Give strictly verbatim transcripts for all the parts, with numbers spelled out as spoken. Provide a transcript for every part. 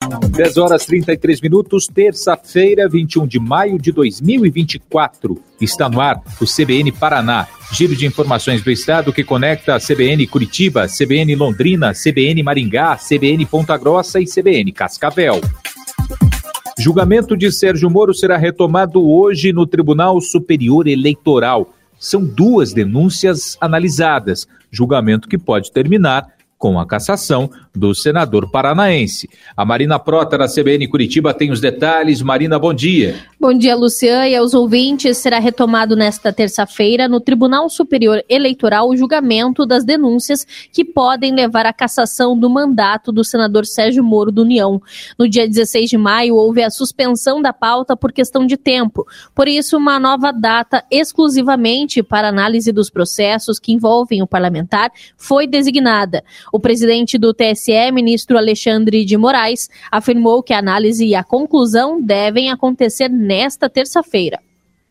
dez horas e trinta e três minutos, terça-feira, vinte e um de maio de dois mil e vinte e quatro. Está no ar o C B N Paraná, giro de informações do estado que conecta a C B N Curitiba, C B N Londrina, C B N Maringá, C B N Ponta Grossa e C B N Cascavel. Julgamento de Sérgio Moro será retomado hoje no Tribunal Superior Eleitoral. São duas denúncias analisadas, julgamento que pode terminar com a cassação do senador paranaense. A Marina Prota, da C B N Curitiba, tem os detalhes. Marina, bom dia. Bom dia, Lucian, e aos ouvintes. Será retomado nesta terça-feira no Tribunal Superior Eleitoral o julgamento das denúncias que podem levar à cassação do mandato do senador Sérgio Moro do União. No dia dezesseis de maio, houve a suspensão da pauta por questão de tempo. Por isso, uma nova data exclusivamente para análise dos processos que envolvem o parlamentar foi designada. O presidente do T S E, ministro Alexandre de Moraes, afirmou que a análise e a conclusão devem acontecer nesta terça-feira.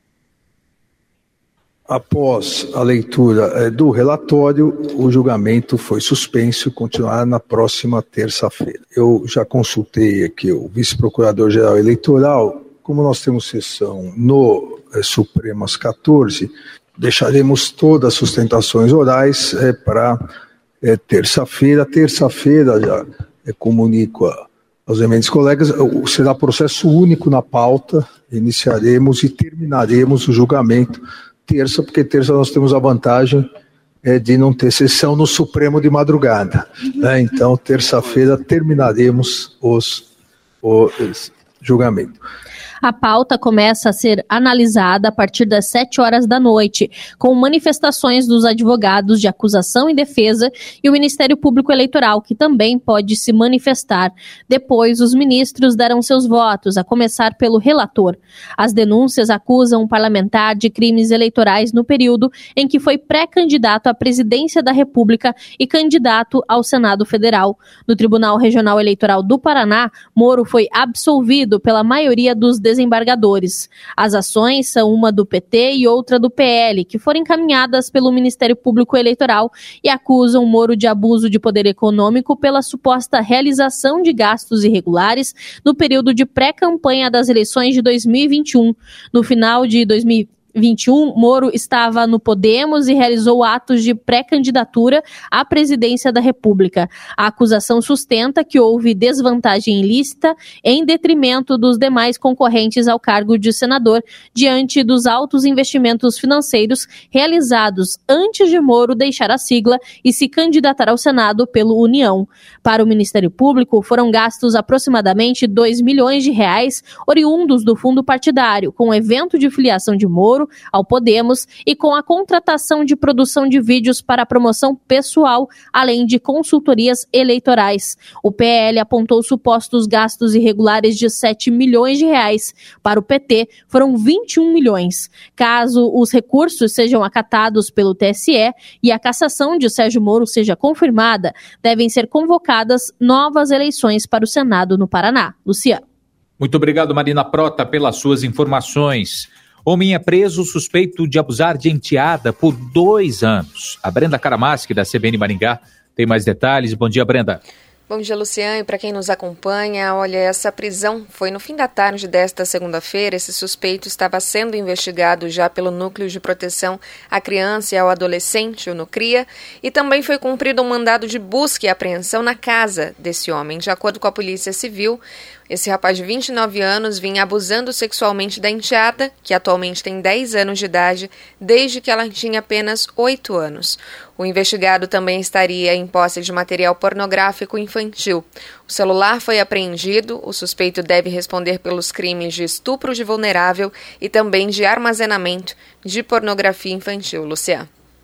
Após a leitura do relatório, o julgamento foi suspenso e continuará na próxima terça-feira. Eu já consultei aqui o vice-procurador-geral eleitoral. Como nós temos sessão no é, Supremo às quatorze, deixaremos todas as sustentações orais é, para é, terça-feira. Terça-feira, já é, comunico a, aos emendos colegas, será processo único na pauta. Iniciaremos e terminaremos o julgamento terça, porque terça nós temos a vantagem é, de não ter sessão no Supremo de madrugada. Né? Então, terça-feira terminaremos os, o julgamento. A pauta começa a ser analisada a partir das sete horas da noite, com manifestações dos advogados de acusação e defesa e o Ministério Público Eleitoral, que também pode se manifestar. Depois, os ministros darão seus votos, a começar pelo relator. As denúncias acusam um parlamentar de crimes eleitorais no período em que foi pré-candidato à presidência da República e candidato ao Senado Federal. No Tribunal Regional Eleitoral do Paraná, Moro foi absolvido pela maioria dos desembargadores. As ações são uma do P T e outra do P L, que foram encaminhadas pelo Ministério Público Eleitoral e acusam Moro de abuso de poder econômico pela suposta realização de gastos irregulares no período de pré-campanha das eleições de dois mil e vinte e um. No final de dois mil e vinte e um, Moro estava no Podemos e realizou atos de pré-candidatura à presidência da República. A acusação sustenta que houve desvantagem ilícita em detrimento dos demais concorrentes ao cargo de senador, diante dos altos investimentos financeiros realizados antes de Moro deixar a sigla e se candidatar ao Senado pelo União. Para o Ministério Público, foram gastos aproximadamente dois milhões de reais oriundos do fundo partidário, com o evento de filiação de Moro ao Podemos e com a contratação de produção de vídeos para promoção pessoal, além de consultorias eleitorais. O P L apontou supostos gastos irregulares de sete milhões de reais. Para o P T, foram vinte e um milhões. Caso os recursos sejam acatados pelo T S E e a cassação de Sérgio Moro seja confirmada, devem ser convocadas novas eleições para o Senado no Paraná. Luciano. Muito obrigado, Marina Prota, pelas suas informações. Homem é preso suspeito de abusar de enteada por dois anos. A Brenda Karamaschi, da C B N Maringá, tem mais detalhes. Bom dia, Brenda. Bom dia, Luciano, e para quem nos acompanha, olha, essa prisão foi no fim da tarde desta segunda-feira. Esse suspeito estava sendo investigado já pelo Núcleo de Proteção à Criança e ao Adolescente, o NUCRIA, e também foi cumprido um mandado de busca e apreensão na casa desse homem. De acordo com a Polícia Civil, esse rapaz de vinte e nove anos vinha abusando sexualmente da enteada, que atualmente tem dez anos de idade, desde que ela tinha apenas oito anos. O investigado também estaria em posse de material pornográfico infantil. O celular foi apreendido, o suspeito deve responder pelos crimes de estupro de vulnerável e também de armazenamento de pornografia infantil. Luciano.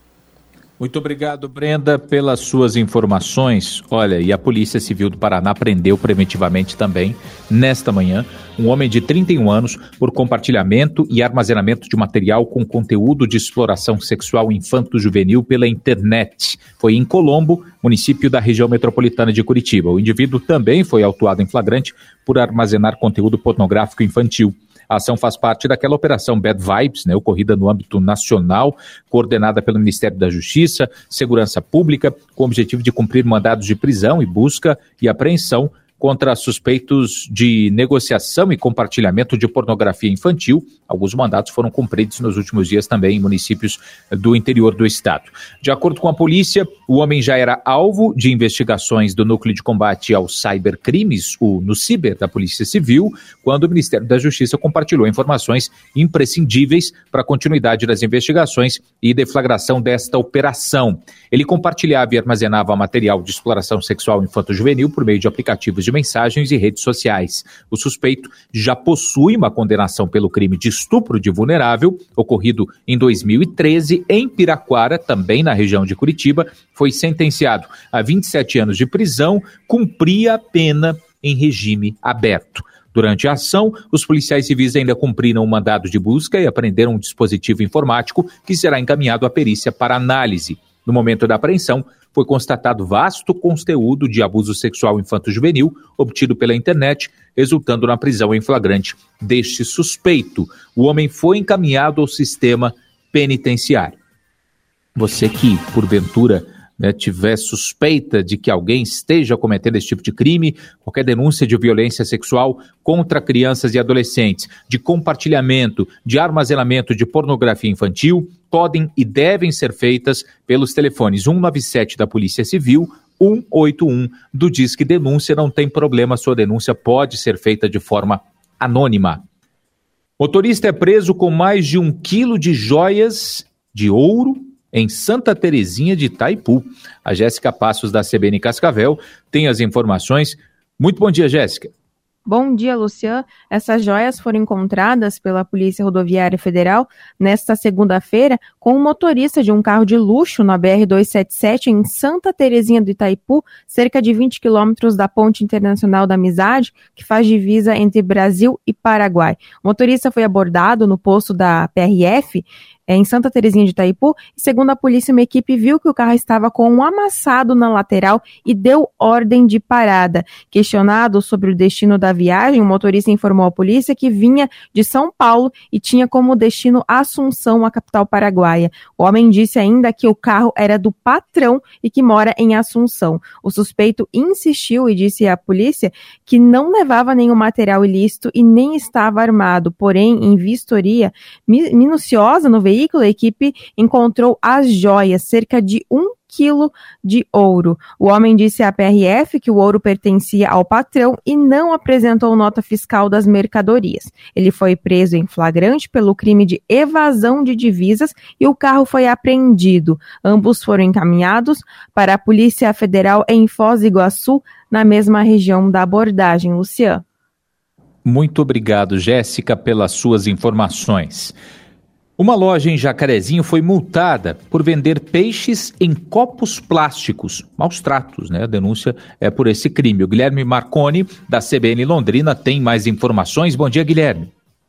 Muito obrigado, Brenda, pelas suas informações. Olha, e a Polícia Civil do Paraná prendeu preventivamente também, nesta manhã, um homem de trinta e um anos por compartilhamento e armazenamento de material com conteúdo de exploração sexual infanto-juvenil pela internet. Foi em Colombo, município da região metropolitana de Curitiba. O indivíduo também foi autuado em flagrante por armazenar conteúdo pornográfico infantil. A ação faz parte daquela operação Bad Vibes, né, ocorrida no âmbito nacional, coordenada pelo Ministério da Justiça, Segurança Pública, com o objetivo de cumprir mandados de prisão e busca e apreensão contra suspeitos de negociação e compartilhamento de pornografia infantil. Alguns mandatos foram cumpridos nos últimos dias também em municípios do interior do estado. De acordo com a polícia, o homem já era alvo de investigações do Núcleo de Combate aos Cybercrimes, o NUCIBER, da Polícia Civil, quando o Ministério da Justiça compartilhou informações imprescindíveis para a continuidade das investigações e deflagração desta operação. Ele compartilhava e armazenava material de exploração sexual infanto-juvenil por meio de aplicativos de mensagens e redes sociais. O suspeito já possui uma condenação pelo crime de estupro de vulnerável, ocorrido em dois mil e treze em Piraquara, também na região de Curitiba. Foi sentenciado a vinte e sete anos de prisão, cumpria a pena em regime aberto. Durante a ação, os policiais civis ainda cumpriram um mandado de busca e apreenderam um dispositivo informático que será encaminhado à perícia para análise. No momento da apreensão, foi constatado vasto conteúdo de abuso sexual infanto-juvenil obtido pela internet, resultando na prisão em flagrante deste suspeito. O homem foi encaminhado ao sistema penitenciário. Você que, porventura, né, tiver suspeita de que alguém esteja cometendo esse tipo de crime, qualquer denúncia de violência sexual contra crianças e adolescentes, de compartilhamento, de armazenamento de pornografia infantil, podem e devem ser feitas pelos telefones cento e noventa e sete da Polícia Civil, cento e oitenta e um do Disque Denúncia. Não tem problema, sua denúncia pode ser feita de forma anônima. Motorista é preso com mais de um quilo de joias de ouro em Santa Terezinha de Itaipu. A Jéssica Passos, da C B N Cascavel, tem as informações. Muito bom dia, Jéssica. Bom dia, Lucian. Essas joias foram encontradas pela Polícia Rodoviária Federal nesta segunda-feira com um motorista de um carro de luxo na B R duzentos e setenta e sete em Santa Terezinha do Itaipu, cerca de vinte quilômetros da Ponte Internacional da Amizade, que faz divisa entre Brasil e Paraguai. O motorista foi abordado no posto da P R F, em Santa Terezinha de Itaipu, e segundo a polícia, uma equipe viu que o carro estava com um amassado na lateral e deu ordem de parada. Questionado sobre o destino da viagem, o motorista informou à polícia que vinha de São Paulo e tinha como destino Assunção, a capital paraguaia. O homem disse ainda que o carro era do patrão e que mora em Assunção. O suspeito insistiu e disse à polícia que não levava nenhum material ilícito e nem estava armado. Porém, em vistoria minuciosa no veículo, a equipe encontrou as joias, cerca de um quilo de ouro. O homem disse à P R F que o ouro pertencia ao patrão e não apresentou nota fiscal das mercadorias. Ele foi preso em flagrante pelo crime de evasão de divisas e o carro foi apreendido. Ambos foram encaminhados para a Polícia Federal em Foz do Iguaçu, na mesma região da abordagem. Lucian. Muito obrigado, Jéssica, pelas suas informações. Uma loja em Jacarezinho foi multada por vender peixes em copos plásticos. Maus tratos, né? A denúncia é por esse crime. O Guilherme Marconi, da C B N Londrina, tem mais informações. Bom dia, Guilherme.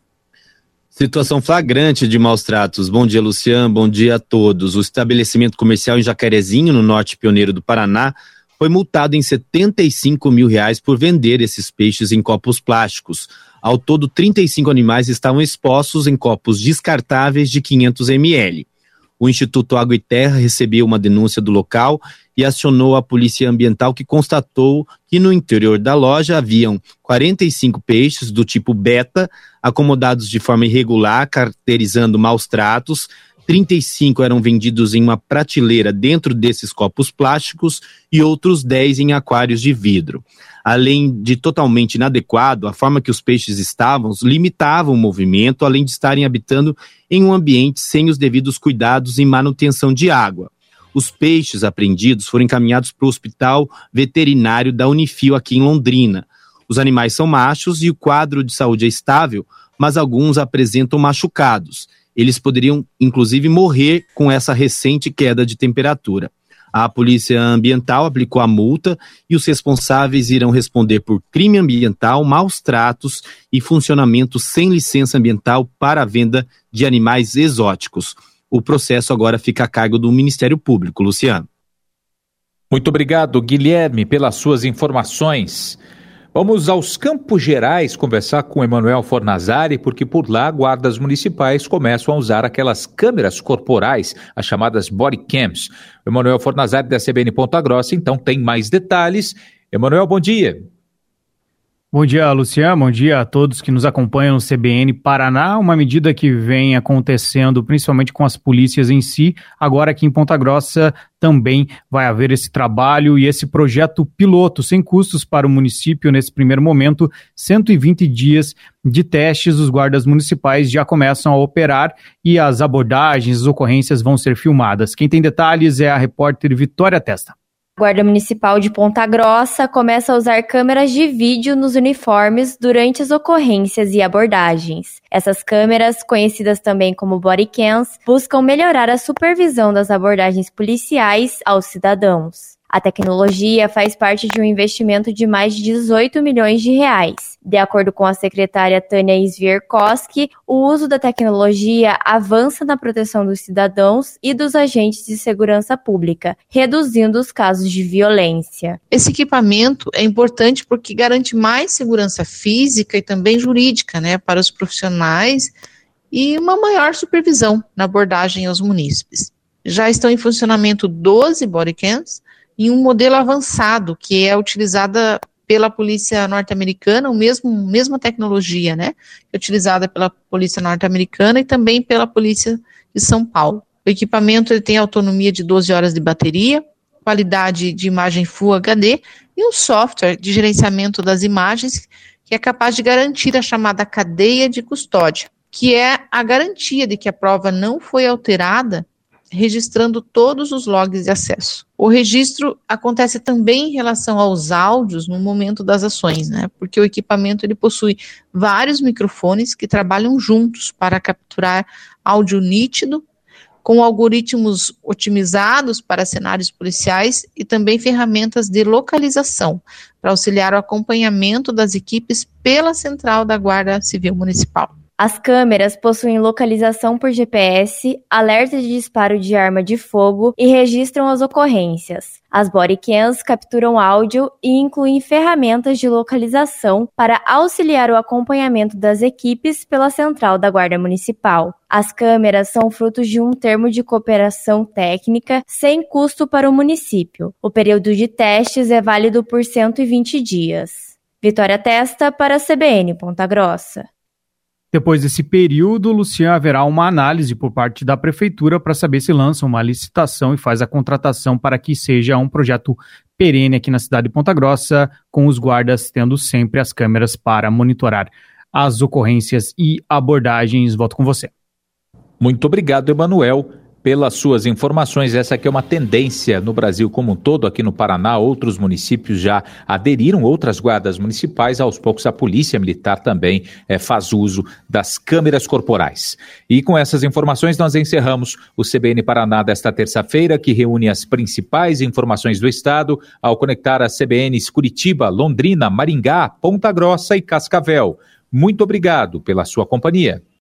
Situação flagrante de maus tratos. Bom dia, Lucian. Bom dia a todos. O estabelecimento comercial em Jacarezinho, no norte pioneiro do Paraná, foi multado em setenta e cinco mil reais por vender esses peixes em copos plásticos. Ao todo, trinta e cinco animais estavam expostos em copos descartáveis de quinhentos mililitros. O Instituto Água e Terra recebeu uma denúncia do local e acionou a Polícia Ambiental, que constatou que no interior da loja haviam quarenta e cinco peixes do tipo beta, acomodados de forma irregular, caracterizando maus tratos. trinta e cinco eram vendidos em uma prateleira dentro desses copos plásticos e outros dez em aquários de vidro. Além de totalmente inadequado, a forma que os peixes estavam limitava o movimento, além de estarem habitando em um ambiente sem os devidos cuidados e manutenção de água. Os peixes apreendidos foram encaminhados para o Hospital Veterinário da Unifil aqui em Londrina. Os animais são machos e o quadro de saúde é estável, mas alguns apresentam machucados. Eles poderiam, inclusive, morrer com essa recente queda de temperatura. A Polícia Ambiental aplicou a multa e os responsáveis irão responder por crime ambiental, maus tratos e funcionamento sem licença ambiental para a venda de animais exóticos. O processo agora fica a cargo do Ministério Público. Luciano. Muito obrigado, Guilherme, pelas suas informações. Vamos aos Campos Gerais conversar com Emanuel Fornazari, porque por lá guardas municipais começam a usar aquelas câmeras corporais, as chamadas body cams. Emanuel Fornazari, da C B N Ponta Grossa, então tem mais detalhes. Emanuel, bom dia. Bom dia, Luciano. Bom dia a todos que nos acompanham no C B N Paraná. Uma medida que vem acontecendo principalmente com as polícias em si. Agora aqui em Ponta Grossa também vai haver esse trabalho e esse projeto piloto sem custos para o município nesse primeiro momento. cento e vinte dias de testes, os guardas municipais já começam a operar e as abordagens, as ocorrências vão ser filmadas. Quem tem detalhes é a repórter Vitória Testa. A Guarda Municipal de Ponta Grossa começa a usar câmeras de vídeo nos uniformes durante as ocorrências e abordagens. Essas câmeras, conhecidas também como bodycams, buscam melhorar a supervisão das abordagens policiais aos cidadãos. A tecnologia faz parte de um investimento de mais de dezoito milhões de reais. De acordo com a secretária Tânia Svierkowski, o uso da tecnologia avança na proteção dos cidadãos e dos agentes de segurança pública, reduzindo os casos de violência. Esse equipamento é importante porque garante mais segurança física e também jurídica, né, para os profissionais e uma maior supervisão na abordagem aos munícipes. Já estão em funcionamento doze bodycams, em um modelo avançado, que é utilizada pela polícia norte-americana, o mesmo, mesma tecnologia, né, é utilizada pela polícia norte-americana e também pela polícia de São Paulo. O equipamento ele tem autonomia de doze horas de bateria, qualidade de imagem Full H D e um software de gerenciamento das imagens que é capaz de garantir a chamada cadeia de custódia, que é a garantia de que a prova não foi alterada, registrando todos os logs de acesso. O registro acontece também em relação aos áudios no momento das ações, né? Porque o equipamento ele possui vários microfones que trabalham juntos para capturar áudio nítido, com algoritmos otimizados para cenários policiais e também ferramentas de localização para auxiliar o acompanhamento das equipes pela central da Guarda Civil Municipal. As câmeras possuem localização por G P S, alerta de disparo de arma de fogo e registram as ocorrências. As bodycams capturam áudio e incluem ferramentas de localização para auxiliar o acompanhamento das equipes pela central da Guarda Municipal. As câmeras são frutos de um termo de cooperação técnica sem custo para o município. O período de testes é válido por cento e vinte dias. Vitória Testa para a C B N Ponta Grossa. Depois desse período, Luciano, haverá uma análise por parte da Prefeitura para saber se lança uma licitação e faz a contratação para que seja um projeto perene aqui na cidade de Ponta Grossa, com os guardas tendo sempre as câmeras para monitorar as ocorrências e abordagens. Volto com você. Muito obrigado, Emanuel, pelas suas informações. Essa aqui é uma tendência no Brasil como um todo. Aqui no Paraná, outros municípios já aderiram, outras guardas municipais. Aos poucos, a Polícia Militar também é, faz uso das câmeras corporais. E com essas informações, nós encerramos o C B N Paraná desta terça-feira, que reúne as principais informações do estado ao conectar as C B Ns Curitiba, Londrina, Maringá, Ponta Grossa e Cascavel. Muito obrigado pela sua companhia.